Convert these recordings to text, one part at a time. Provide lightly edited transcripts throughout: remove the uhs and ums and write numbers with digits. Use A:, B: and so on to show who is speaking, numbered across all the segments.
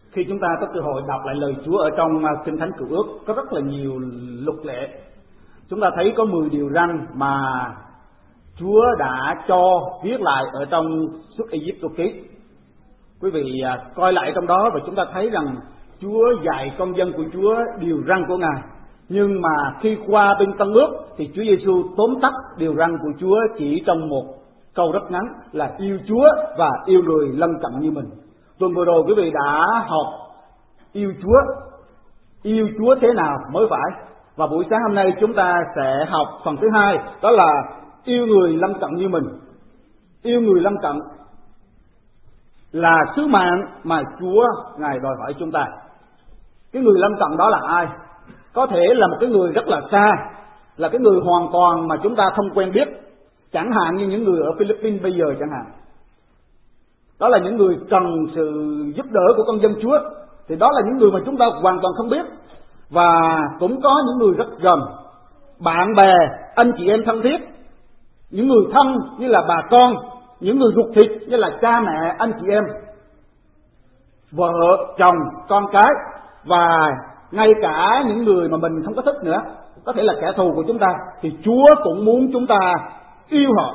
A: Khi chúng ta có cơ hội đọc lại lời Chúa ở trong Kinh Thánh Cựu Ước, có rất là nhiều luật lệ. Chúng ta thấy có 10 điều răn mà Chúa đã cho viết lại ở trong Xuất Ai-cập ký. Quý vị coi lại trong đó và chúng ta thấy rằng Chúa dạy con dân của Chúa điều răn của Ngài. Nhưng mà khi qua bên Tân Ước thì Chúa Giêsu tóm tắt điều răn của Chúa chỉ trong một câu rất ngắn là yêu Chúa và yêu người lân cận như mình. Tuần vừa rồi quý vị đã học yêu Chúa. Yêu Chúa thế nào mới phải. Và buổi sáng hôm nay chúng ta sẽ học phần thứ hai, đó là yêu người lân cận như mình. Yêu người lân cận là sứ mạng mà Chúa Ngài đòi hỏi chúng ta. Cái người lân cận đó là ai? Có thể là một cái người rất là xa, là cái người hoàn toàn mà chúng ta không quen biết. Chẳng hạn như những người ở Philippines bây giờ chẳng hạn. Đó là những người cần sự giúp đỡ của con dân Chúa. Thì đó là những người mà chúng ta hoàn toàn không biết. Và cũng có những người rất gần, bạn bè, anh chị em thân thiết, những người thân như là bà con, những người ruột thịt như là cha mẹ, anh chị em, vợ, chồng, con cái, và ngay cả những người mà mình không có thích nữa, có thể là kẻ thù của chúng ta, thì Chúa cũng muốn chúng ta yêu họ.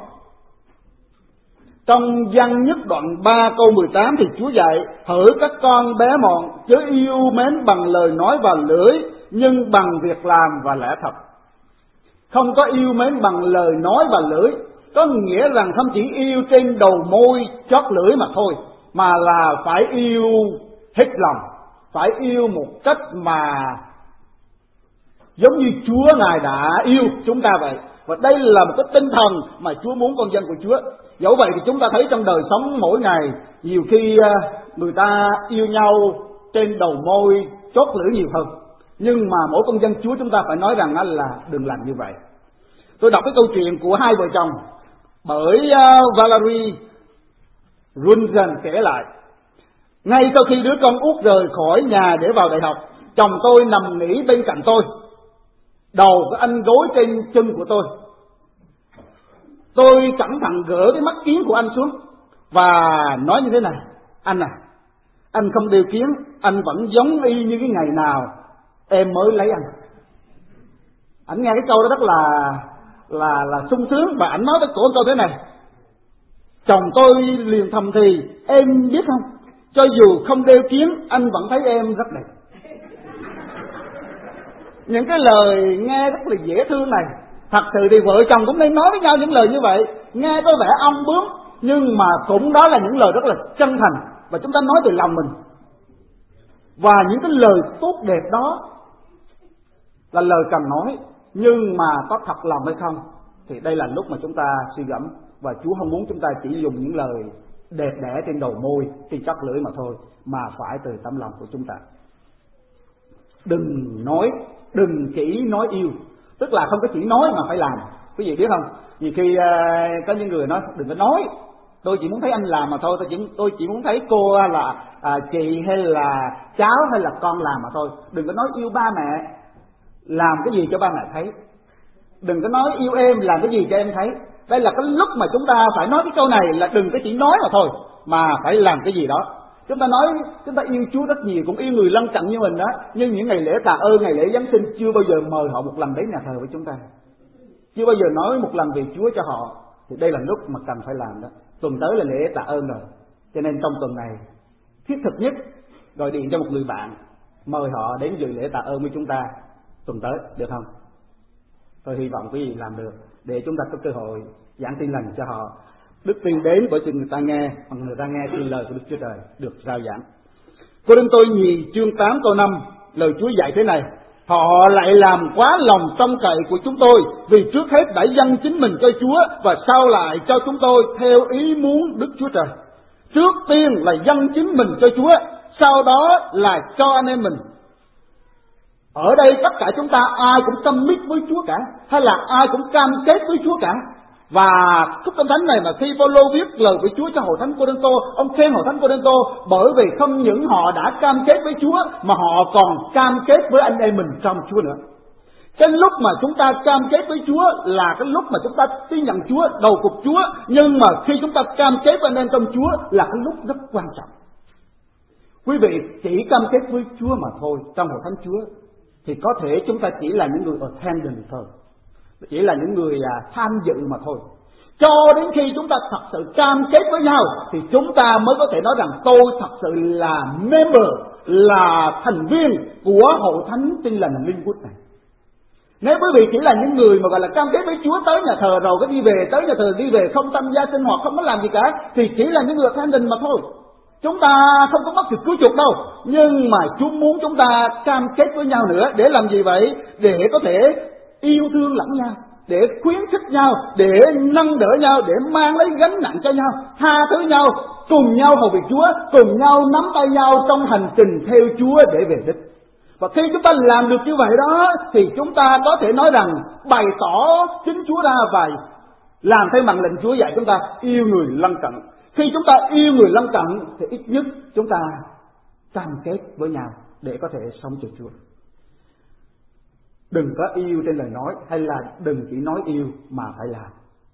A: Trong Giăng nhất đoạn 3 câu 18 thì Chúa dạy: hỡi các con bé mọn, chớ yêu mến bằng lời nói và lưỡi, nhưng bằng việc làm và lẽ thật. Không có yêu mến bằng lời nói và lưỡi, có nghĩa rằng không chỉ yêu trên đầu môi chót lưỡi mà thôi, mà là phải yêu hết lòng, phải yêu một cách mà giống như Chúa Ngài đã yêu chúng ta vậy. Và đây là một cái tinh thần mà Chúa muốn con dân của Chúa. Dẫu vậy thì chúng ta thấy trong đời sống mỗi ngày, nhiều khi người ta yêu nhau trên đầu môi chót lưỡi nhiều hơn. Nhưng mà mỗi con dân Chúa chúng ta phải nói rằng là đừng làm như vậy. Tôi đọc cái câu chuyện của hai vợ chồng bởi Valerie Runzen kể lại. Ngay sau khi đứa con út rời khỏi nhà để vào đại học, chồng tôi nằm nghỉ bên cạnh tôi, đầu của anh gối trên chân của tôi. Tôi cẩn thận gỡ cái mắt kiếng của anh xuống và nói như thế này: anh à, anh không đeo kiếng, anh vẫn giống y như cái ngày nào em mới lấy anh. Anh nghe cái câu đó rất là sung sướng, và anh nói với cổ câu thế này: chồng tôi liền thầm thì, em biết không, cho dù không đeo kiếng anh vẫn thấy em rất đẹp. Những cái lời nghe rất là dễ thương này, thật sự thì vợ chồng cũng nên nói với nhau những lời như vậy. Nghe có vẻ ong bướm, nhưng mà cũng đó là những lời rất là chân thành, và chúng ta nói từ lòng mình. Và những cái lời tốt đẹp đó là lời cần nói, nhưng mà có thật lòng hay không thì đây là lúc mà chúng ta suy gẫm. Và Chúa không muốn chúng ta chỉ dùng những lời đẹp đẽ trên đầu môi, trên chót lưỡi mà thôi, mà phải từ tấm lòng của chúng ta. Đừng chỉ nói yêu, tức là không có chỉ nói mà phải làm. Quý vị biết không, nhiều khi có những người nói đừng có nói, tôi chỉ muốn thấy anh làm mà thôi, tôi chỉ muốn thấy cô là chị hay là cháu hay là con làm mà thôi. Đừng có nói yêu ba mẹ, làm cái gì cho ba mẹ thấy. Đừng có nói yêu em, làm cái gì cho em thấy. Đây là cái lúc mà chúng ta phải nói cái câu này, là đừng có chỉ nói mà thôi, mà phải làm cái gì đó. Chúng ta nói chúng ta yêu Chúa rất nhiều, cũng yêu người lân cận như mình đó, nhưng những ngày lễ tạ ơn, ngày lễ Giáng sinh chưa bao giờ mời họ một lần đến nhà thờ với chúng ta, chưa bao giờ nói một lần về Chúa cho họ. Thì đây là lúc mà cần phải làm đó. Tuần tới là lễ tạ ơn rồi, cho nên trong tuần này thiết thực nhất gọi điện cho một người bạn, mời họ đến dự lễ tạ ơn với chúng ta tuần tới, được không? Tôi hy vọng quý vị làm được, để chúng ta có cơ hội giảng tin lành cho họ. Đức tin đến bởi sự người ta nghe, mà người ta nghe tin lời của Đức Chúa Trời được rao giảng. Cô-rinh-tô nhì chương 8 câu 5, lời Chúa dạy thế này: họ lại làm quá lòng trông cậy của chúng tôi, vì trước hết đã dâng chính mình cho Chúa, và sau lại cho chúng tôi theo ý muốn Đức Chúa Trời. Trước tiên là dâng chính mình cho Chúa, sau đó là cho anh em mình. Ở đây tất cả chúng ta ai cũng tâm mít với Chúa cả, hay là ai cũng cam kết với Chúa cả. Và Thúc Kinh Thánh này mà khi Phaolô viết lời của Chúa cho hội thánh Cô-rinh-tô, ông khen hội thánh Cô-rinh-tô bởi vì không những họ đã cam kết với Chúa, mà họ còn cam kết với anh em mình trong Chúa nữa. Cái lúc mà chúng ta cam kết với Chúa là cái lúc mà chúng ta tin nhận Chúa, đầu phục Chúa. Nhưng mà khi chúng ta cam kết với anh em trong Chúa là cái lúc rất quan trọng. Quý vị chỉ cam kết với Chúa mà thôi, trong hội thánh Chúa thì có thể chúng ta chỉ là những người attendant thôi, chỉ là những người tham dự mà thôi. Cho đến khi chúng ta thật sự cam kết với nhau thì chúng ta mới có thể nói rằng tôi thật sự là member, là thành viên của hội thánh Tin Lành Linwood này. Nếu quý vị chỉ là những người mà gọi là cam kết với Chúa, tới nhà thờ rồi cái đi về, tới nhà thờ đi về, không tham gia sinh hoạt, không có làm gì cả, thì chỉ là những người attendant mà thôi. Chúng ta không có mất sự cứu chuộc đâu. Nhưng mà Chúa muốn chúng ta cam kết với nhau nữa. Để làm gì vậy? Để có thể yêu thương lẫn nhau, để khuyến khích nhau, để nâng đỡ nhau, để mang lấy gánh nặng cho nhau, tha thứ nhau, cùng nhau hầu việc Chúa, cùng nhau nắm tay nhau trong hành trình theo Chúa để về đích. Và khi chúng ta làm được như vậy đó thì chúng ta có thể nói rằng bày tỏ chính Chúa ra và làm theo mệnh lệnh Chúa dạy chúng ta yêu người lân cận. Khi chúng ta yêu người lân cận thì ít nhất chúng ta cam kết với nhau để có thể sống cho Chúa. Đừng có yêu trên lời nói, hay là đừng chỉ nói yêu mà phải làm.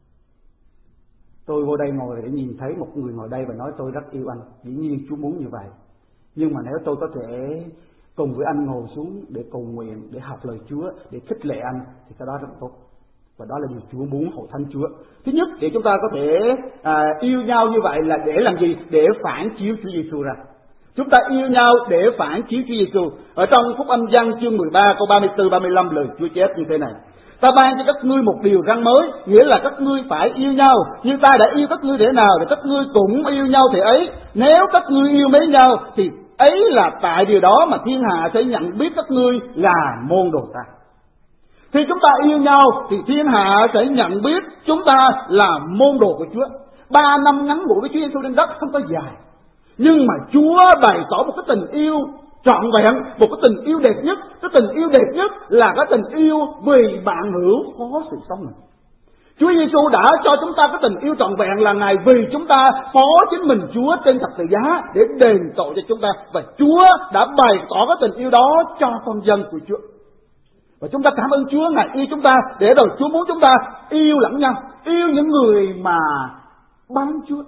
A: Tôi vô đây ngồi để nhìn thấy một người ngồi đây và nói tôi rất yêu anh. Dĩ nhiên Chúa muốn như vậy. Nhưng mà nếu tôi có thể cùng với anh ngồi xuống để cầu nguyện, để học lời Chúa, để khích lệ anh thì cái đó rất tốt. Và đó là điều Chúa muốn hội thánh Chúa. Thứ nhất, để chúng ta có thể yêu nhau như vậy là để làm gì? Để phản chiếu Chúa Giêsu ra. Chúng ta yêu nhau để phản chiếu Chúa Giêsu. Ở trong Phúc Âm Giăng chương 13 câu 34-35 lời Chúa chép như thế này: Ta ban cho các ngươi một điều răn mới, nghĩa là các ngươi phải yêu nhau như ta đã yêu các ngươi thế nào thì các ngươi cũng yêu nhau thế ấy. Nếu các ngươi yêu mến nhau thì ấy là tại điều đó mà thiên hạ sẽ nhận biết các ngươi là môn đồ ta. Khi chúng ta yêu nhau thì thiên hạ sẽ nhận biết chúng ta là môn đồ của Chúa. 3 năm ngắn ngủi với Chúa Giêsu trên đất không có dài, nhưng mà Chúa bày tỏ một cái tình yêu trọn vẹn, một cái tình yêu đẹp nhất. Cái tình yêu đẹp nhất là cái tình yêu vì bạn hữu có sự sống mình. Chúa Giêsu đã cho chúng ta cái tình yêu trọn vẹn là Ngài vì chúng ta phó chính mình Chúa trên thập tự giá để đền tội cho chúng ta, và Chúa đã bày tỏ cái tình yêu đó cho con dân của Chúa. Và chúng ta cảm ơn Chúa, Ngài yêu chúng ta để rồi Chúa muốn chúng ta yêu lẫn nhau, yêu những người mà bán Chúa,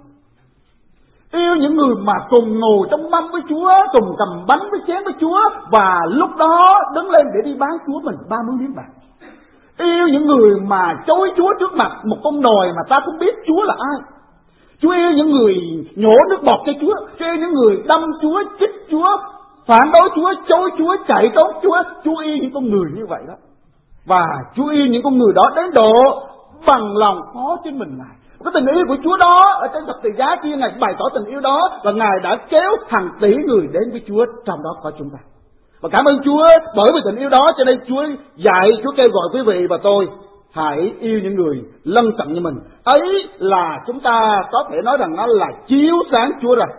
A: yêu những người mà cùng ngồi trong mâm với Chúa, cùng cầm bánh với chén với Chúa, và lúc đó đứng lên để đi bán Chúa mình 30 miếng bạc. Yêu những người mà chối Chúa trước mặt một con đòi mà ta không biết Chúa là ai. Chúa yêu những người nhổ nước bọt cho Chúa, Chúa yêu những người đâm Chúa, chích Chúa, phản đối Chúa, chối Chúa, chạy trốn Chúa. Chúa yêu những con người như vậy đó. Và Chúa yêu những con người đó đến độ bằng lòng phó chính mình Ngài. Cái tình yêu của Chúa đó ở trên thập tự giá kia, Ngài bày tỏ tình yêu đó, và Ngài đã kéo hàng tỷ người đến với Chúa, trong đó có chúng ta. Và cảm ơn Chúa bởi vì tình yêu đó cho nên Chúa dạy, Chúa kêu gọi quý vị và tôi hãy yêu những người lân cận như mình. Ấy là chúng ta có thể nói rằng nó là chiếu sáng Chúa rồi.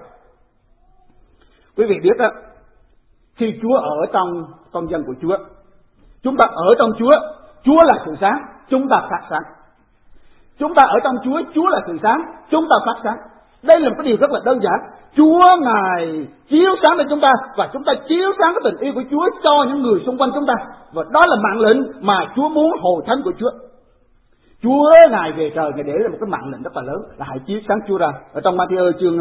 A: Quý vị biết đó, khi Chúa ở trong con dân của Chúa, chúng ta ở trong Chúa, Chúa là sự sáng, chúng ta phát sáng. Chúng ta ở trong Chúa, Chúa là sự sáng, chúng ta phát sáng. Đây là một cái điều rất là đơn giản. Chúa Ngài chiếu sáng lên chúng ta, và chúng ta chiếu sáng cái tình yêu của Chúa cho những người xung quanh chúng ta. Và đó là mạng lệnh mà Chúa muốn hội thánh của Chúa. Chúa Ngài về trời, Ngài để ra một cái mạng lệnh rất là lớn là hãy chiếu sáng Chúa ra. Ở trong Ma-thi-ơ chương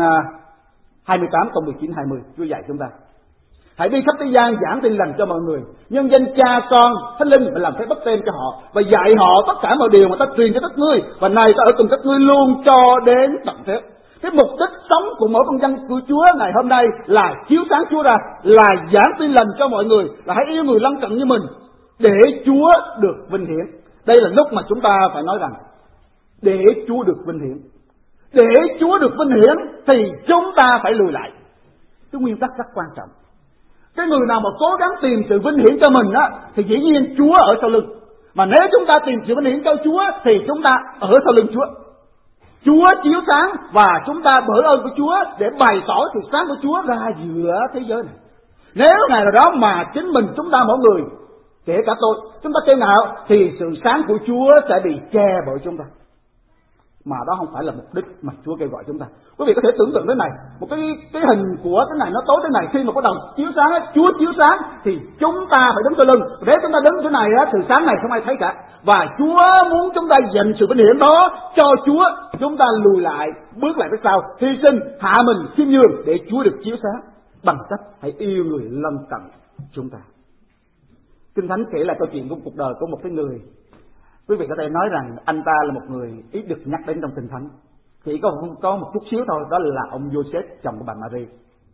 A: 28 câu 19-20, Chúa dạy chúng ta: Hãy đi khắp thế gian giảng tin lành cho mọi người, nhân danh Cha, Con, Thánh Linh, và làm phép báp têm cho họ, và dạy họ tất cả mọi điều mà ta truyền cho các ngươi, và này ta ở cùng các ngươi luôn cho đến tận thế. Cái mục đích sống của mỗi con dân của Chúa ngày hôm nay là chiếu sáng Chúa ra, là giảng tin lành cho mọi người, là hãy yêu người lân cận như mình để Chúa được vinh hiển. Đây là lúc mà chúng ta phải nói rằng để Chúa được vinh hiển. Để Chúa được vinh hiển thì chúng ta phải lùi lại. Cái nguyên tắc rất quan trọng. Cái người nào mà cố gắng tìm sự vinh hiển cho mình á, thì dĩ nhiên Chúa ở sau lưng. Mà nếu chúng ta tìm sự vinh hiển cho Chúa thì chúng ta ở sau lưng Chúa. Chúa chiếu sáng và chúng ta bởi ơn của Chúa để bày tỏ sự sáng của Chúa ra giữa thế giới này. Nếu ngày nào đó mà chính mình chúng ta mỗi người, kể cả tôi, chúng ta kêu ngạo thì sự sáng của Chúa sẽ bị che bởi chúng ta. Mà đó không phải là mục đích mà Chúa kêu gọi chúng ta. Quý vị có thể tưởng tượng thế này, một cái hình của cái này nó tối thế này, khi mà có đầu chiếu sáng, Chúa chiếu sáng thì chúng ta phải đứng sau lưng. Nếu chúng ta đứng thế này á, sự sáng này không ai thấy cả. Và Chúa muốn chúng ta dành sự vinh hiển đó cho Chúa, chúng ta lùi lại, bước lại phía sau, hy sinh, hạ mình khiêm nhường để Chúa được chiếu sáng. bằng cách hãy yêu người lân cận chúng ta. Kinh Thánh kể lại câu chuyện của cuộc đời của một cái người, quý vị có thể nói rằng anh ta là một người ít được nhắc đến trong Kinh Thánh, chỉ có một chút xíu thôi, đó là ông Joseph, chồng của bà Mary.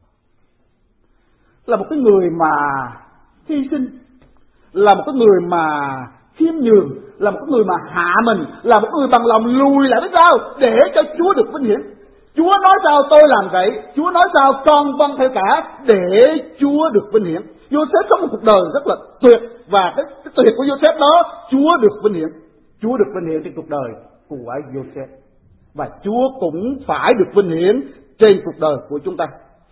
A: Là một cái người mà hy sinh, là một cái người mà khiêm nhường, là một cái người mà hạ mình, là một người bằng lòng lùi lại với sao để cho Chúa được vinh hiển. Chúa nói sao tôi làm vậy, Chúa nói sao con vâng theo cả, để Chúa được vinh hiển. Joseph sống một cuộc đời rất là tuyệt, và cái tuyệt của Joseph đó Chúa được vinh hiển. Chúa được vinh hiển trên cuộc đời của Joseph, và Chúa cũng phải được vinh hiển trên cuộc đời của chúng ta.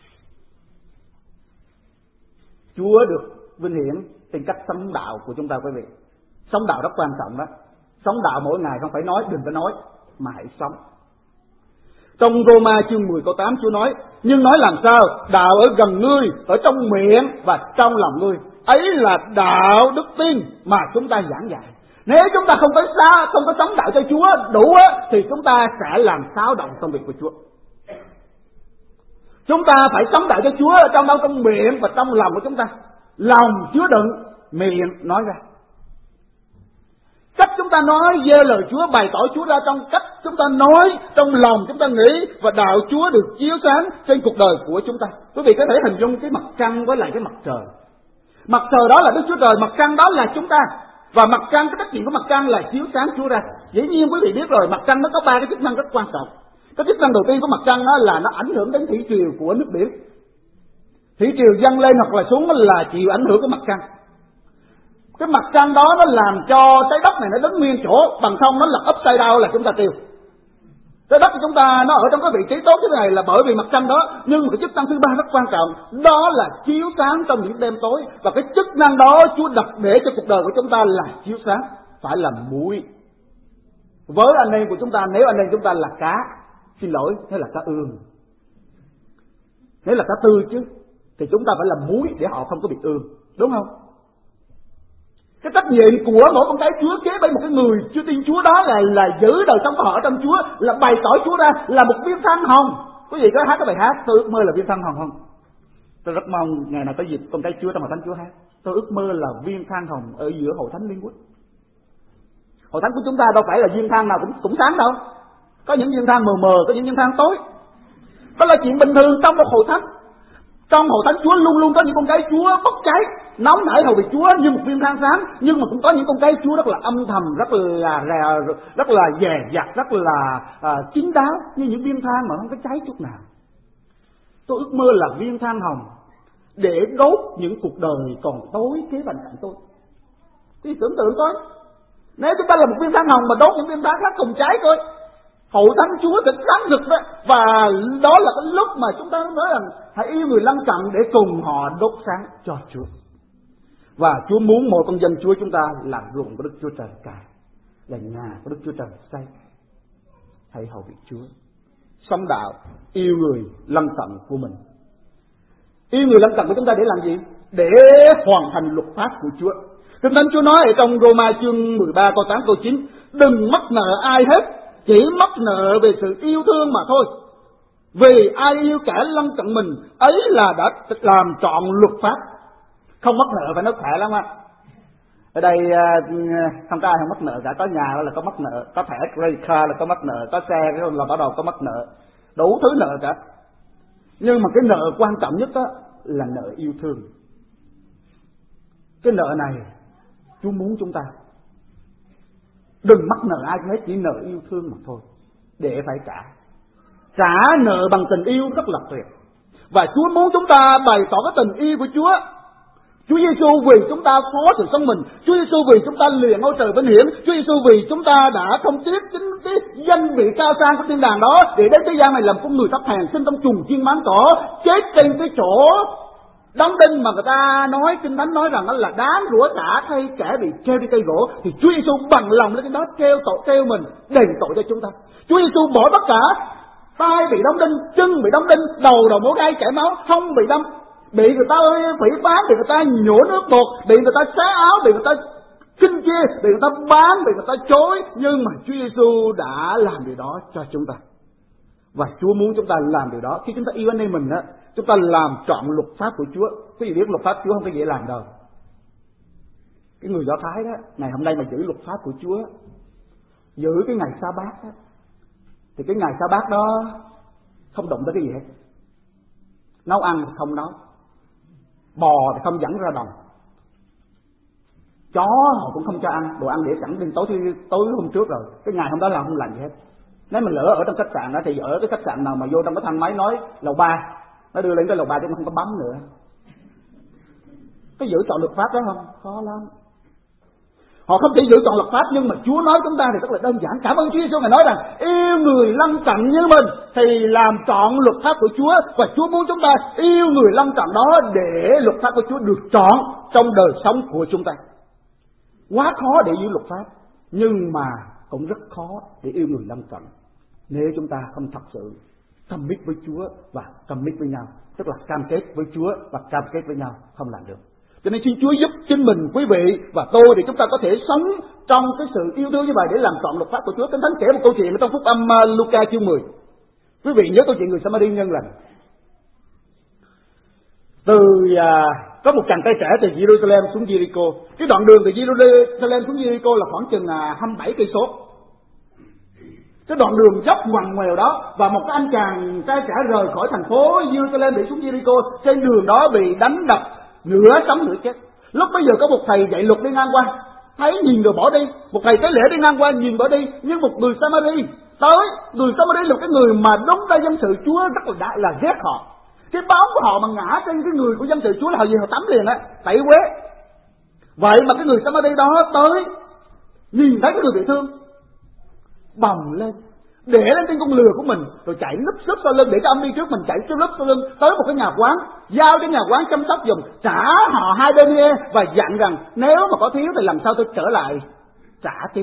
A: Chúa được vinh hiển trên cách sống đạo của chúng ta, quý vị. Sống đạo rất quan trọng đó. Sống đạo mỗi ngày không phải nói, đừng có nói, mà hãy sống. Trong Roma chương 10 câu 8 Chúa nói: nhưng nói làm sao? Đạo ở gần ngươi, ở trong miệng và trong lòng ngươi. Ấy là đạo đức tin mà chúng ta giảng dạy. Nếu chúng ta không có sống đạo cho Chúa đủ thì chúng ta sẽ làm xáo động công việc của Chúa. Chúng ta phải sống đạo cho Chúa trong miệng và trong lòng của chúng ta. Lòng chứa đựng, miệng nói ra. Cách chúng ta nói gieo lời Chúa, bày tỏ Chúa ra trong cách chúng ta nói, trong lòng chúng ta nghĩ, và đạo Chúa được chiếu sáng trên cuộc đời của chúng ta. Quý vị có thể hình dung cái mặt trăng với lại cái mặt trời. Mặt trời đó là Đức Chúa Trời, mặt trăng đó là chúng ta. Và mặt trăng, cái trách nhiệm của mặt trăng là chiếu sáng Chúa ra. Dĩ nhiên quý vị biết rồi, mặt trăng nó có 3 cái chức năng rất quan trọng. Cái chức năng đầu tiên của mặt trăng đó là nó ảnh hưởng đến thủy triều của nước biển. Thủy triều dâng lên hoặc là xuống là chịu ảnh hưởng của mặt trăng. Cái mặt trăng đó nó làm cho trái đất này nó đứng nguyên chỗ, bằng không nó lật upside down là chúng ta tiêu. Trái đất của chúng ta nó ở trong cái vị trí tốt thế này là bởi vì mặt trăng đó. Nhưng một cái chức năng thứ 3 rất quan trọng, đó là chiếu sáng trong những đêm tối. Và cái chức năng đó Chúa đặt để cho cuộc đời của chúng ta là chiếu sáng, phải là muối. Với anh em của chúng ta, nếu anh em chúng ta là cá, xin lỗi, thế là cá ương, nếu là cá tươi chứ, thì chúng ta phải làm muối để họ không có bị ương, đúng không? Cái trách nhiệm của mỗi con cái Chúa kế bên một cái người chưa tin Chúa đó là giữ đời sống của họ ở trong Chúa, là bày tỏ Chúa ra, là một viên than hồng. Quý vị có hát cái bài hát Tôi ước mơ là viên than hồng không? Tôi rất mong ngày nào tới dịp con cái Chúa trong hội thánh Chúa hát Tôi ước mơ là viên than hồng ở giữa hội thánh Liên Quốc. Hội thánh của chúng ta đâu phải là viên than nào cũng sáng đâu. Có những viên than mờ mờ, có những viên than tối. Đó là chuyện bình thường trong một hội thánh. Trong hội thánh Chúa luôn luôn có những con cái Chúa bốc cháy, nóng nảy hầu việc Chúa như một viên than sáng, nhưng mà cũng có những con cái Chúa rất là âm thầm, rất là dè dặt, rất là kín đáo, như những viên than mà không có cháy chút nào. Tôi ước mơ là viên than hồng để đốt những cuộc đời còn tối kế bên cạnh tôi. Thì tưởng tượng coi, nếu chúng ta là một viên than hồng mà đốt những viên than khác cùng cháy thôi, hội thánh Chúa sẽ sáng rực đó. Và đó là cái lúc mà chúng ta nói rằng hãy yêu người lân cận để cùng họ đốt sáng cho Chúa. Và Chúa muốn mỗi con dân Chúa chúng ta là ruộng của Đức Chúa Trời cài, là nhà của Đức Chúa Trời xây. Hãy hầu việc Chúa, sống đạo, yêu người lân cận của mình. Yêu người lân cận của chúng ta để làm gì? Để hoàn thành luật pháp của Chúa. Kinh Thánh Chúa nói ở trong Roma chương 13 câu 8 câu 9: đừng mắc nợ ai hết, chỉ mắc nợ về sự yêu thương mà thôi. Vì ai yêu kẻ lân cận mình, ấy là đã làm trọn luật pháp. Không mắc nợ phải nói khỏe lắm á. Ở đây không có ai không mắc nợ cả, có nhà là có mắc nợ, có thẻ credit card là có mắc nợ, có xe là bắt đầu có mắc nợ, đủ thứ nợ cả. Nhưng mà cái nợ quan trọng nhất đó là nợ yêu thương. Cái nợ này Chúa muốn chúng ta đừng mắc nợ ai hết, chỉ nợ yêu thương mà thôi, để phải trả. Trả nợ bằng tình yêu rất là tuyệt. Và Chúa muốn chúng ta bày tỏ cái tình yêu của Chúa. Chúa Giêsu vì chúng ta phó sự sống mình, Chúa Giêsu vì chúng ta liền ngôi trời vinh hiển, Chúa Giêsu vì chúng ta đã không tiếc chính cái danh vị cao sang của thiên đàng đó để đến thế gian này làm con người thấp hèn, sinh trong chuồng chiên máng cỏ, chết trên cái chỗ đóng đinh mà người ta nói, Kinh Thánh nói rằng đó là đáng rủa xả thay kẻ bị treo đi cây gỗ. Thì Chúa Giêsu bằng lòng lên cái đó treo mình đền tội cho chúng ta. Chúa Giêsu bỏ tất cả, tay bị đóng đinh, chân bị đóng đinh, đầu mổ gai chảy máu, không bị đâm, bị người ta phỉ báng, bị người ta nhổ nước bọt, bị người ta xé áo, bị người ta khinh chê, bị người ta bán, bị người ta chối. Nhưng mà Chúa Giêsu đã làm điều đó cho chúng ta. Và Chúa muốn chúng ta làm điều đó. Khi chúng ta yêu anh em mình á, chúng ta làm trọn luật pháp của Chúa. Quý vị biết luật pháp Chúa không có dễ làm đâu. Cái người Do Thái đó, ngày hôm nay mà giữ luật pháp của Chúa, giữ cái ngày sa bát đó, thì cái ngày sa bát đó không động tới cái gì hết. Nấu ăn thì không nấu, bò thì không dẫn ra đồng, chó họ cũng không cho ăn, đồ ăn để sẵn đến tối hôm trước rồi. Cái ngày hôm đó là không làm gì hết. Nếu mình lỡ ở trong khách sạn đó thì ở cái khách sạn nào mà vô trong cái thang máy nói lầu 3, nó đưa lên cái lầu 3 chứ nó không có bấm nữa. Cái giữ trọn luật pháp đó không? Khó lắm. Họ không chỉ giữ trọn luật pháp, nhưng mà Chúa nói chúng ta thì rất là đơn giản. Cảm ơn Chúa Giêsu, Ngài nói rằng yêu người lân cận như mình thì làm trọn luật pháp của Chúa, và Chúa muốn chúng ta yêu người lân cận đó để luật pháp của Chúa được trọn trong đời sống của chúng ta. Quá khó để giữ luật pháp, nhưng mà cũng rất khó để yêu người lân cận nếu chúng ta không thật sự commit với Chúa và commit với nhau, tức là cam kết với Chúa và cam kết với nhau, không làm được. Cho nên xin Chúa giúp chính mình, quý vị và tôi, để chúng ta có thể sống trong cái sự yêu thương như vậy để làm trọn luật pháp của Chúa. Kinh Thánh kể một câu chuyện trong Phúc Âm Luca chương 10. Quý vị nhớ câu chuyện người Samari nhân lành. Có một chàng trai trẻ từ Jerusalem xuống Jericho. Cái đoạn đường từ Jerusalem xuống Jericho là khoảng chừng 27 cây số. Cái đoạn đường dốc ngoằn ngoèo đó, và một cái anh chàng trai trẻ rời khỏi thành phố Jerusalem để xuống Jericho, trên đường đó bị đánh đập, nửa sống nửa chết. Lúc bây giờ có một thầy dạy luật đi ngang qua, thấy nhìn rồi bỏ đi. Một thầy tế lễ đi ngang qua nhìn bỏ đi. Nhưng một người Samari tới. Người Samari là cái người mà đúng ra dân sự Chúa rất là ghét họ. Cái bóng của họ mà ngã trên cái người của dân sự Chúa là họ gì họ tắm liền á, tẩy quế. Vậy mà cái người Samari đó tới, nhìn thấy cái người bị thương, bồng lên, để lên trên con lừa của mình, rồi chạy núp xúp sau lưng để cho ông đi trước mình, chạy núp sau lưng tới một cái nhà quán, giao cho nhà quán chăm sóc giùm, trả họ 2 denier và dặn rằng nếu mà có thiếu thì làm sao tôi trở lại trả tiếp.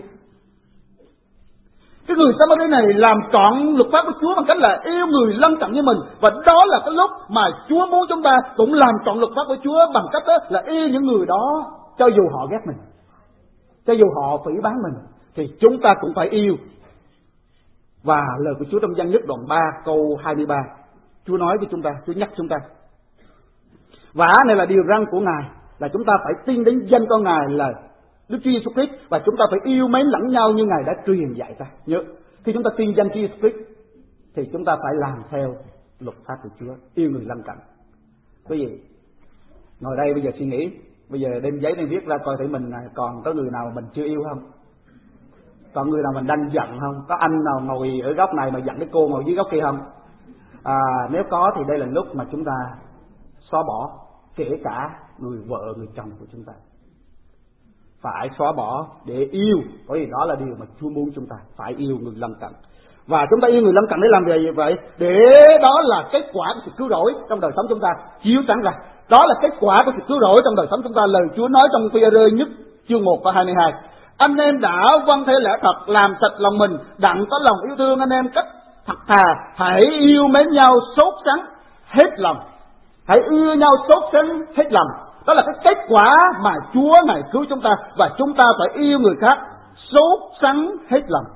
A: Cái người Samari này làm trọn luật pháp của Chúa bằng cách là yêu người lân cận như mình, và đó là cái lúc mà Chúa muốn chúng ta cũng làm trọn luật pháp của Chúa bằng cách đó là yêu những người đó, cho dù họ ghét mình, cho dù họ phỉ báng mình, thì chúng ta cũng phải yêu. Và lời của Chúa trong Giăng nhất đoạn 3 câu 23, Chúa nói với chúng ta, Chúa nhắc chúng ta. Và này là điều răn của Ngài, là chúng ta phải tin đến danh con Ngài là Đức Chúa Giêsu Christ, và chúng ta phải yêu mến lẫn nhau như Ngài đã truyền dạy ta. Nhớ, khi chúng ta tin danh Chúa Giêsu Christ thì chúng ta phải làm theo luật pháp của Chúa, yêu người lân cận. Quý vị ngồi đây bây giờ suy nghĩ, bây giờ đem giấy đem viết ra coi thử mình còn có người nào mình chưa yêu không? Còn người nào mình đang giận không? Có anh nào ngồi ở góc này mà giận cái cô ngồi dưới góc kia không? Nếu có thì đây là lúc mà chúng ta xóa bỏ, kể cả người vợ, người chồng của chúng ta. Phải xóa bỏ để yêu, bởi vì đó là điều mà Chúa muốn chúng ta phải yêu người lân cận. Và chúng ta yêu người lân cận để làm gì vậy? Để đó là kết quả của sự cứu rỗi trong đời sống chúng ta, chiếu sáng ra. Đó là kết quả của sự cứu rỗi trong đời sống chúng ta. Lời Chúa nói trong Phi-e-rơ nhất chương 1 và 22. Anh em đã vâng theo lẽ thật, làm sạch lòng mình, đặng có lòng yêu thương anh em cách thật thà, hãy yêu mến nhau sốt sắng hết lòng. Hãy yêu nhau sốt sắng hết lòng. Đó là cái kết quả mà Chúa Ngài cứu chúng ta, và chúng ta phải yêu người khác sốt sắng hết lòng.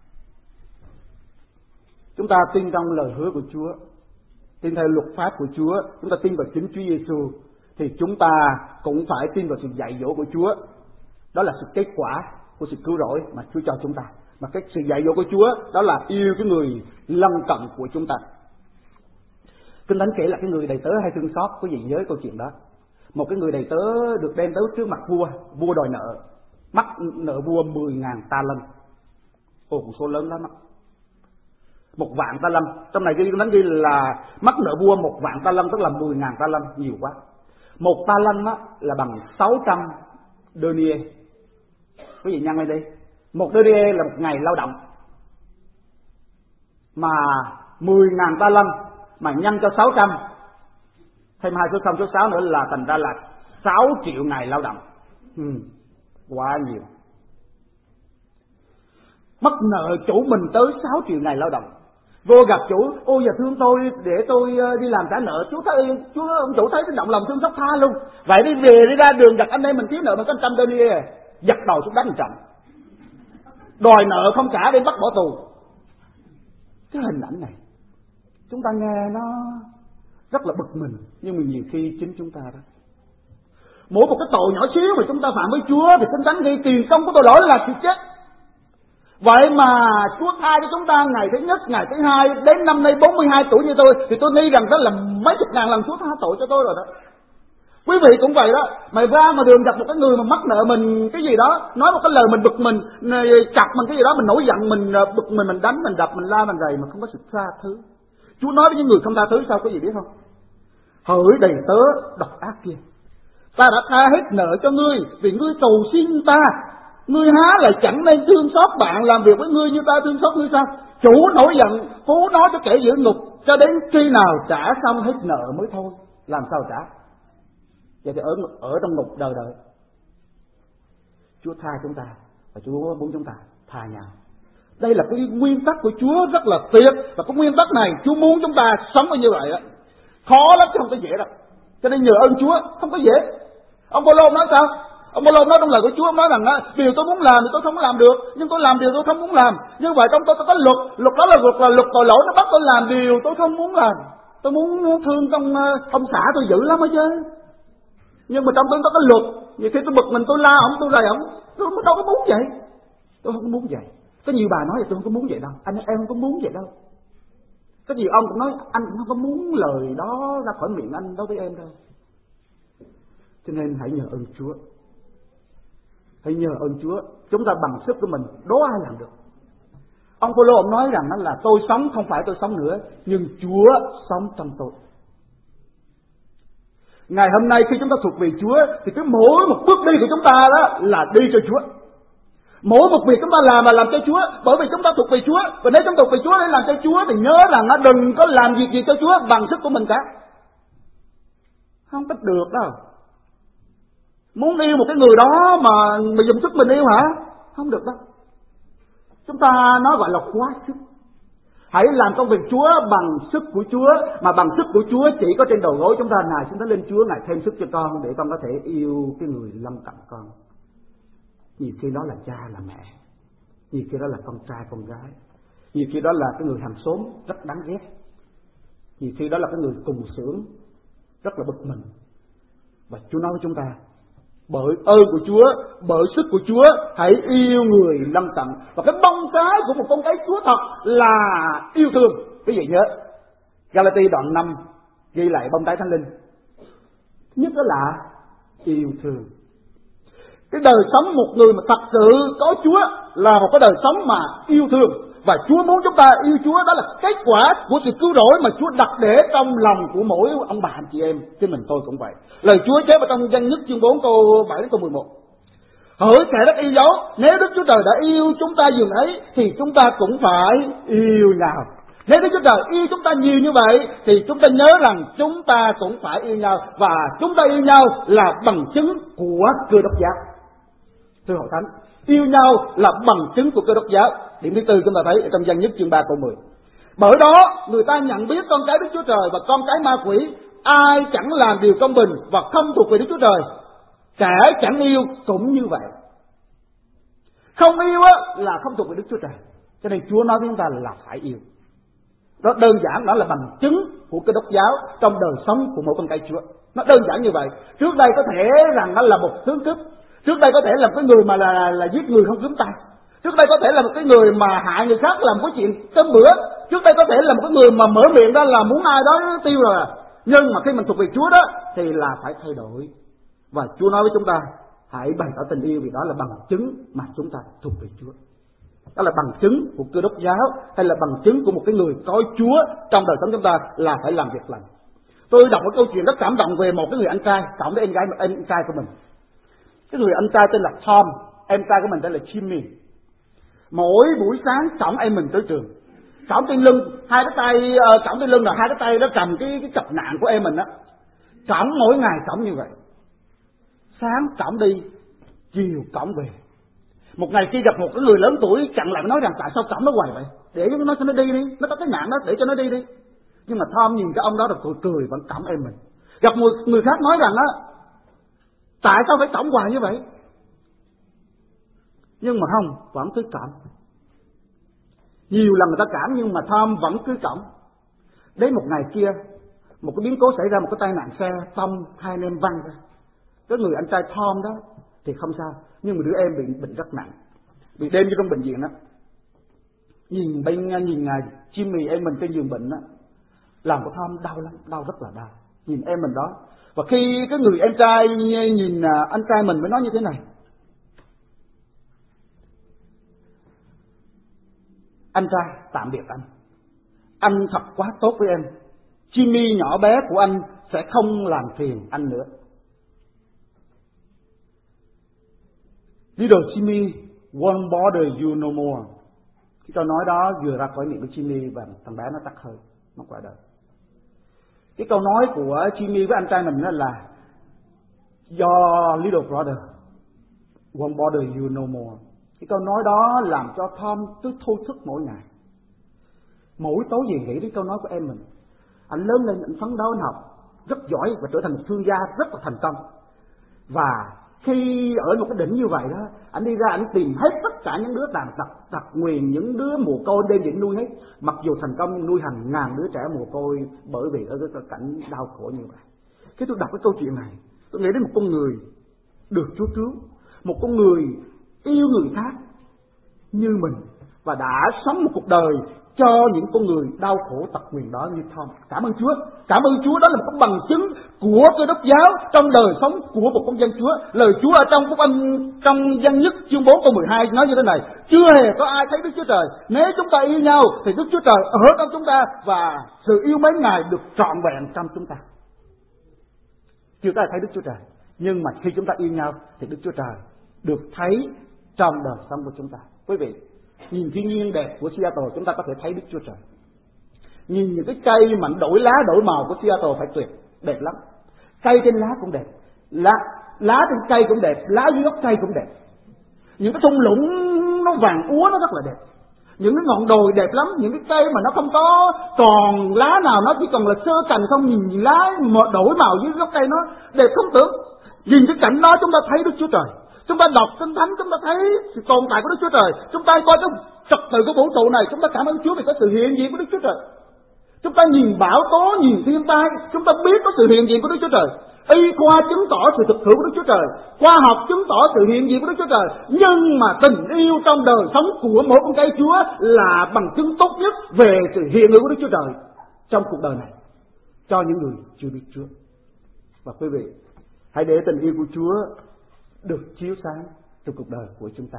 A: Chúng ta tin trong lời hứa của Chúa, tin theo luật pháp của Chúa, chúng ta tin vào chính Chúa Giêsu, thì chúng ta cũng phải tin vào sự dạy dỗ của Chúa. Đó là sự kết quả của sự cứu rỗi mà Chúa cho chúng ta. Mà cái sự dạy dỗ của Chúa đó là yêu cái người lân cận của chúng ta. Kinh Thánh kể là cái người đầy tớ hay thương xót. Quý vị nhớ câu chuyện đó. Một cái người đầy tớ được đem tới trước mặt vua, vua đòi nợ, mắc nợ vua 10.000 ta lân. Con số lớn lắm. 1.000 ta lân. Trong này Kinh Thánh ghi là mắc nợ vua 1.000 ta lân, tức là 10.000 ta lân, nhiều quá. 1 ta lân là bằng 600 denier. Quý vị nhân lên đi. 1 denier là 1 ngày lao động. Mà 10.000 ta lân mà nhân cho 600, thêm 2 số 0 số 6 nữa là thành ra là 6 triệu ngày lao động. Quá nhiều. Mất nợ chủ mình tới 6 triệu ngày lao động. Vô gặp chủ, ôi giờ thương tôi để tôi đi làm trả nợ. Ông chủ thấy cái động lòng thương xót tha luôn. Vậy đi về đi ra đường gặp anh em mình thiếu nợ mà có 100 denier, giật đầu xuống đánh một trận, đòi nợ không trả đem bắt bỏ tù. Cái hình ảnh này chúng ta nghe nó rất là bực mình, nhưng mà nhiều khi chính chúng ta đó. Mỗi một cái tội nhỏ xíu mà chúng ta phạm với Chúa thì xứng đáng ghi tiền công của tội lỗi là sự chết. Vậy mà Chúa tha cho chúng ta ngày thứ nhất, ngày thứ hai, đến năm nay 42 tuổi như tôi, thì tôi nghĩ rằng đó là mấy chục ngàn lần Chúa tha tội cho tôi rồi đó. Quý vị cũng vậy đó, mày ra mà đường gặp một cái người mà mắc nợ mình cái gì đó, nói một cái lời mình bực mình, chặt mình cái gì đó, mình nổi giận, mình bực mình đánh, mình đập, mình la, mình rầy mà không có sự tha thứ. Chúa nói với những người không tha thứ sao, có gì biết không? Hỡi đầy tớ độc ác kia, ta đã tha hết nợ cho ngươi vì ngươi cầu xin ta. Ngươi há lại chẳng nên thương xót bạn làm việc với ngươi như ta thương xót ngươi sao? Chủ nổi giận phú nó cho kẻ giữ ngục, cho đến khi nào trả xong hết nợ mới thôi. Làm sao trả? Vậy thì ở trong ngục đời đời. Chúa tha chúng ta và Chúa muốn chúng ta tha nhau. Đây là cái nguyên tắc của Chúa rất là tuyệt, và cái nguyên tắc này Chúa muốn chúng ta sống như vậy đó. Khó lắm chứ không có dễ đâu. Cho nên nhờ ơn Chúa không có dễ. Ông Phaolô nói sao? Ông Phaolô nói trong lời của Chúa, ông nói rằng điều tôi muốn làm thì tôi không làm được, nhưng tôi làm điều tôi không muốn làm. Như vậy trong tôi có luật đó là luật tội lỗi, nó bắt tôi làm điều tôi không muốn làm. Tôi muốn thương ông xã tôi dữ lắm hết chứ. Nhưng mà trong tôi có cái luật, nhiều khi tôi bực mình, tôi la ổng, tôi rầy ổng, tôi đâu có muốn vậy. Tôi không có muốn vậy. Có nhiều bà nói là tôi không có muốn vậy đâu, em không có muốn vậy đâu. Có nhiều ông cũng nói anh cũng không có muốn lời đó ra khỏi miệng anh đối với em đâu. Cho nên hãy nhờ ơn Chúa. Hãy nhờ ơn Chúa. Chúng ta bằng sức của mình đố ai làm được. Ông Phaolô ông nói rằng là tôi sống không phải tôi sống nữa, nhưng Chúa sống trong tôi. Ngày hôm nay khi chúng ta thuộc về Chúa thì cứ mỗi một bước đi của chúng ta đó là đi cho Chúa. Mỗi một việc chúng ta làm là làm cho Chúa, bởi vì chúng ta thuộc về Chúa. Và nếu chúng ta thuộc về Chúa để làm cho Chúa thì nhớ rằng nó đừng có làm việc gì cho Chúa bằng sức của mình cả. Không có được đâu. Muốn yêu một cái người đó mà dùng sức mình yêu hả? Không được đâu. Chúng ta nói gọi là quá sức. Hãy làm công việc Chúa bằng sức của Chúa, mà bằng sức của Chúa chỉ có trên đầu gối chúng ta. Ngài xin lên Chúa, Ngài thêm sức cho con để con có thể yêu cái người lân cận con. Nhiều khi đó là cha là mẹ, nhiều khi đó là con trai con gái, nhiều khi đó là cái người hàng xóm rất đáng ghét, nhiều khi đó là cái người cùng xưởng rất là bực mình. Và Chúa nói với chúng ta, bởi ơn của Chúa, bởi sức của Chúa, hãy yêu người lân cận. Và cái bông cái của một con cái Chúa thật là yêu thương. Quý vị nhớ Galati đoạn 5 ghi lại bông cái Thánh Linh. Thứ nhất đó là yêu thương. Cái đời sống một người mà thật sự có Chúa là một cái đời sống mà yêu thương. Và Chúa muốn chúng ta yêu Chúa, đó là kết quả của sự cứu rỗi mà Chúa đặt để trong lòng của mỗi ông bà anh chị em. Chứ mình tôi cũng vậy. Lời Chúa chép vào trong Dân Nhất chương 4 câu 7 đến câu 11. Hỡi kẻ rất yêu dấu, nếu Đức Chúa Trời đã yêu chúng ta dường ấy thì chúng ta cũng phải yêu nhau. Nếu Đức Chúa Trời yêu chúng ta nhiều như vậy thì chúng ta nhớ rằng chúng ta cũng phải yêu nhau. Và chúng ta yêu nhau là bằng chứng của Cơ Đốc giáo. Thưa hội thánh, yêu nhau là bằng chứng của Cơ Đốc giáo. Điểm thứ tư chúng ta thấy ở trong Dân Nhất chương 3 câu 10. Bởi đó người ta nhận biết con cái Đức Chúa Trời và con cái ma quỷ. Ai chẳng làm điều công bình và không thuộc về Đức Chúa Trời, kẻ chẳng yêu cũng như vậy. Không yêu là không thuộc về Đức Chúa Trời. Cho nên Chúa nói với chúng ta là phải yêu. Đó đơn giản, đó là bằng chứng của Cơ Đốc giáo trong đời sống của mỗi con cái Chúa. Nó đơn giản như vậy. Trước đây có thể rằng nó là một tướng cướp. Trước đây có thể là một cái người mà là giết người không cướp tay. Trước đây có thể là một cái người mà hại người khác làm cái chuyện cơm bữa. Trước đây có thể là một cái người mà mở miệng ra là muốn ai đó tiêu rồi. Nhưng mà khi mình thuộc về Chúa đó thì là phải thay đổi. Và Chúa nói với chúng ta hãy bày tỏ tình yêu, vì đó là bằng chứng mà chúng ta thuộc về Chúa. Đó là bằng chứng của Cơ Đốc giáo, hay là bằng chứng của một cái người có Chúa trong đời sống chúng ta là phải làm việc lành. Tôi đọc một câu chuyện rất cảm động về một cái người anh trai cộng với anh trai của mình. Cái người anh trai tên là Tom, em trai của mình tên là Jimmy. Mỗi buổi sáng cõng em mình tới trường, cõng trên lưng, hai cái tay cõng trên lưng là hai cái tay đó cầm cái cặp nạn của em mình đó, cõng mỗi ngày cõng như vậy. Sáng cõng đi, chiều cõng về. Một ngày kia gặp một cái người lớn tuổi chặn lại nói rằng tại sao cõng nó hoài vậy? Để nó cho nó đi đi, nó có cái nạn đó để cho nó đi đi. Nhưng mà Tom nhìn cái ông đó rồi cười vẫn cõng em mình. Gặp một người khác nói rằng tại sao phải cõng hoài như vậy? Nhưng mà không, vẫn cứ cõng. Nhiều lần người ta cõng nhưng mà Tom vẫn cứ cõng. Đến một ngày kia, một cái biến cố xảy ra, một cái tai nạn xe tông, hai anh em văng ra. Cái người anh trai Tom đó thì không sao, nhưng mà đứa em bị bệnh rất nặng, bị đem vô trong bệnh viện đó. Nhìn Jimmy em mình trên giường bệnh đó, lòng của Tom đau lắm, đau rất là đau. Nhìn em mình đó, và khi cái người em trai nhìn anh trai mình mới nói như thế này: anh trai, tạm biệt anh thật quá tốt với em. Jimmy nhỏ bé của anh sẽ không làm phiền anh nữa. Little Jimmy won't bother you no more. Cái câu nói đó vừa ra khỏi miệng của Jimmy và thằng bé nó tắt hơi, nó qua đời. Cái câu nói của Jimmy với anh trai mình đó là Your little brother won't bother you no more. Cái câu nói đó làm cho Tom cứ thôi thức mỗi ngày. Mỗi tối về nghĩ đến câu nói của em mình. Anh lớn lên, anh phấn đấu, anh học rất giỏi và trở thành một thương gia rất là thành công. Và khi ở một cái đỉnh như vậy đó, anh đi ra anh tìm hết tất cả những đứa tàn tật, tật nguyền, những đứa mồ côi đem về nuôi hết. Mặc dù thành công nuôi hàng ngàn đứa trẻ mồ côi bởi vì ở cái cảnh đau khổ như vậy. Khi tôi đọc cái câu chuyện này, tôi nghĩ đến một con người được Chúa cứu, một con người yêu người khác như mình và đã sống một cuộc đời cho những con người đau khổ tật nguyền đó như Tom. Cảm ơn Chúa. Cảm ơn Chúa, đó là một cái bằng chứng của Cơ Đốc giáo trong đời sống của một con dân Chúa. Lời Chúa ở trong Phúc Âm trong Giăng Nhất chương 4 câu 12 nói như thế này: chưa hề có ai thấy Đức Chúa Trời. Nếu chúng ta yêu nhau thì Đức Chúa Trời ở trong chúng ta và sự yêu mến Ngài được trọn vẹn trong chúng ta. Chưa có ai thấy Đức Chúa Trời, nhưng mà khi chúng ta yêu nhau thì Đức Chúa Trời được thấy trong đời sống của chúng ta. Quý vị, nhìn thiên nhiên đẹp của Seattle chúng ta có thể thấy Đức Chúa Trời. Nhìn những cái cây mà đổi lá đổi màu của Seattle phải tuyệt, đẹp lắm. Cây trên lá cũng đẹp, lá trên cây cũng đẹp, lá dưới gốc cây cũng đẹp. Những cái thung lũng nó vàng úa nó rất là đẹp. Những cái ngọn đồi đẹp lắm, những cái cây mà nó không có còn lá nào, nó chỉ còn là sơ cành không, nhìn lá đổi màu dưới gốc cây nó đẹp không tưởng. Nhìn cái cảnh đó chúng ta thấy Đức Chúa Trời. Chúng ta đọc Kinh Thánh chúng ta thấy sự tồn tại của Đức Chúa Trời. Chúng ta coi cái trật tự của vũ trụ này, chúng ta cảm ơn Chúa vì có sự hiện diện của Đức Chúa Trời. Chúng ta nhìn bão tố, nhìn thiên tai, chúng ta biết có sự hiện diện của Đức Chúa Trời. Y khoa chứng tỏ sự thực hữu của Đức Chúa Trời, khoa học chứng tỏ sự hiện diện của Đức Chúa Trời. Nhưng mà tình yêu trong đời sống của mỗi con cây Chúa là bằng chứng tốt nhất về sự hiện hữu của Đức Chúa Trời trong cuộc đời này cho những người chưa biết Chúa. Và quý vị, hãy để tình yêu của Chúa được chiếu sáng trong cuộc đời của chúng ta.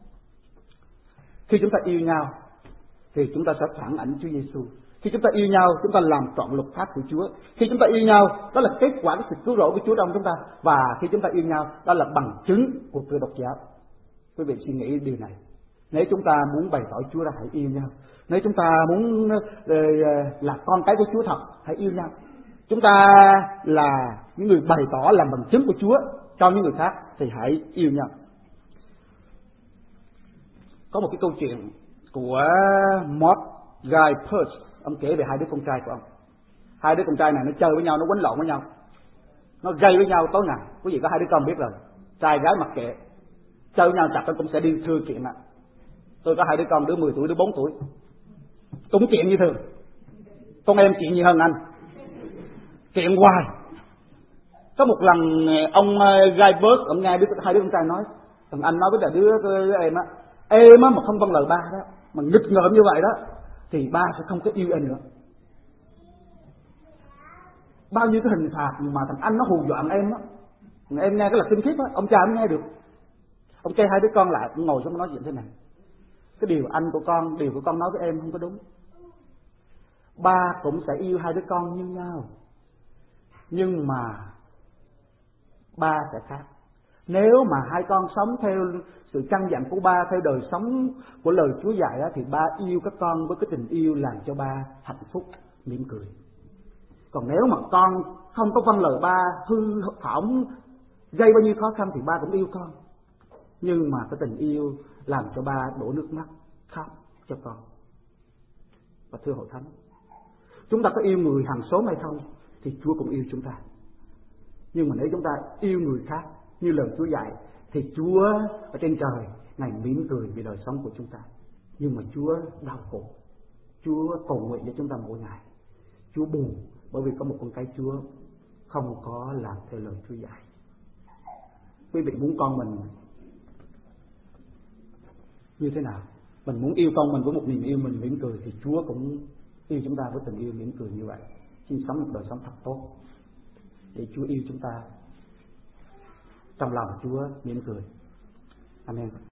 A: Khi chúng ta yêu nhau thì chúng ta sẽ phản ảnh Chúa Giêsu. Khi chúng ta yêu nhau, chúng ta làm trọn luật pháp của Chúa. Khi chúng ta yêu nhau, đó là kết quả của sự cứu rỗi của Chúa trong chúng ta. Và khi chúng ta yêu nhau, đó là bằng chứng của Cơ Đốc giáo. Quý vị suy nghĩ điều này. Nếu chúng ta muốn bày tỏ Chúa ra, hãy yêu nhau. Nếu chúng ta muốn là con cái của Chúa thật, hãy yêu nhau. Chúng ta là những người bày tỏ làm bằng chứng của Chúa cho những người khác thì hãy yêu nhau. Có một cái câu chuyện của Guy Pearce. Ông kể về hai đứa con trai của ông. Hai đứa con trai này nó chơi với nhau, nó quánh lộn với nhau, nó gây với nhau tối ngày. Quý vị có hai đứa con biết rồi, trai gái mặc kệ, chơi với nhau chặt nó cũng sẽ đi thưa kiện ạ. Tôi có hai đứa con, đứa 10 tuổi, đứa 4 tuổi, cũng kiện như thường. Con em kiện nhiều hơn anh, kiện hoài. Có một lần ông Guy Pearce, ông nghe hai đứa con trai nói, thằng anh nói với đứa em á mà không vâng lời ba đó, mà nghịch ngợm như vậy đó thì ba sẽ không có yêu em nữa. Bao nhiêu cái hình phạt mà thằng anh nó hù dọa em đó, em nghe cái là kinh khiếp á. Ông cha mới nghe được. Ông kêu hai đứa con lại, ông ngồi xuống nói chuyện thế này: cái điều của con nói với em không có đúng. Ba cũng sẽ yêu hai đứa con như nhau, nhưng mà ba sẽ khác. Nếu mà hai con sống theo sự căn dặn của ba, theo đời sống của lời Chúa dạy đó, thì ba yêu các con với cái tình yêu làm cho ba hạnh phúc, mỉm cười. Còn nếu mà con không có vâng lời ba, hư hỏng, gây bao nhiêu khó khăn thì ba cũng yêu con, nhưng mà cái tình yêu làm cho ba đổ nước mắt khóc cho con. Và thưa hội thánh, chúng ta có yêu người hàng xóm hay không thì Chúa cũng yêu chúng ta. Nhưng mà nếu chúng ta yêu người khác như lời Chúa dạy thì Chúa ở trên trời Ngài mỉm cười vì đời sống của chúng ta. Nhưng mà Chúa đau khổ, Chúa cầu nguyện cho chúng ta mỗi ngày. Chúa buồn bởi vì có một con cái Chúa không có làm theo lời Chúa dạy. Quý vị muốn con mình như thế nào? Mình muốn yêu con mình với một niềm yêu mình mỉm cười, thì Chúa cũng yêu chúng ta với tình yêu mỉm cười như vậy. Xin sống một đời sống thật tốt để Chúa yêu chúng ta trong lòng Chúa mỉm cười. Amen.